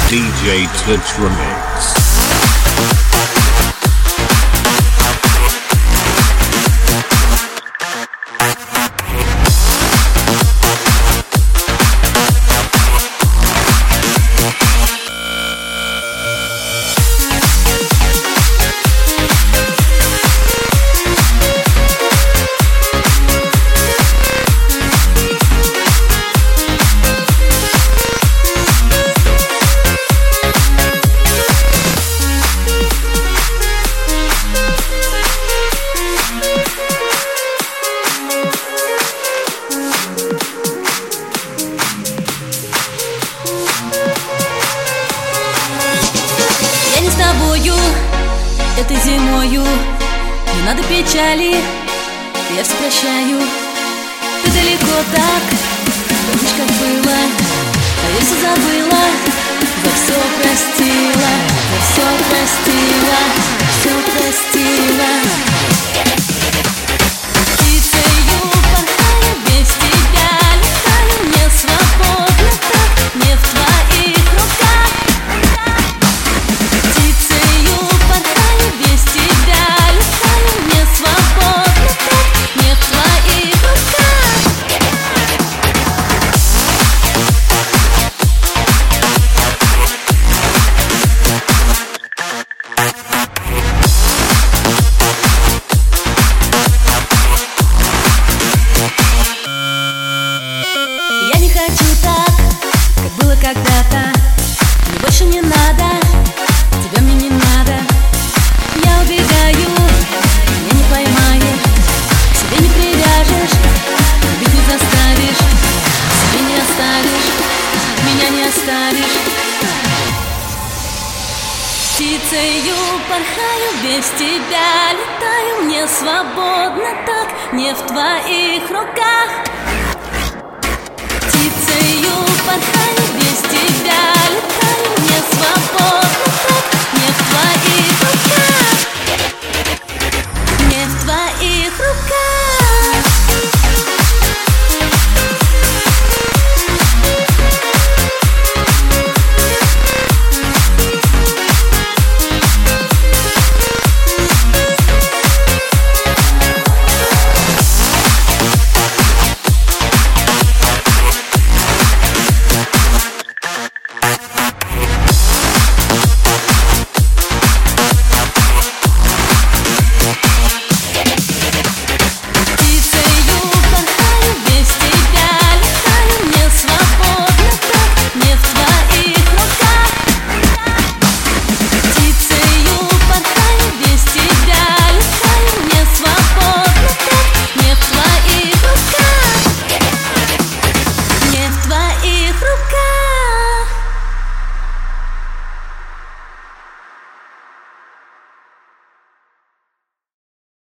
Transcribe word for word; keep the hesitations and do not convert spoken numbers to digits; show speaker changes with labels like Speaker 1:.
Speaker 1: ди джей Touch Remix.
Speaker 2: С тобою, этой зимою, не надо печали, я все прощаю. Ты далеко так, помнишь, как было, а я все забыла, за все простила, за все простила, все простила. Птицею порхаю, без тебя летаю, не свободно так, не в твоих руках. Я не хочу так, как было когда-то. Мне больше не надо, тебя мне не надо. Я убегаю, меня не поймаешь, к себе не привяжешь, любить не заставишь, себе не оставишь, меня не оставишь. Птицею порхаю, без тебя летаю, мне свободно так, не в твоих руках. Птицею порхаю.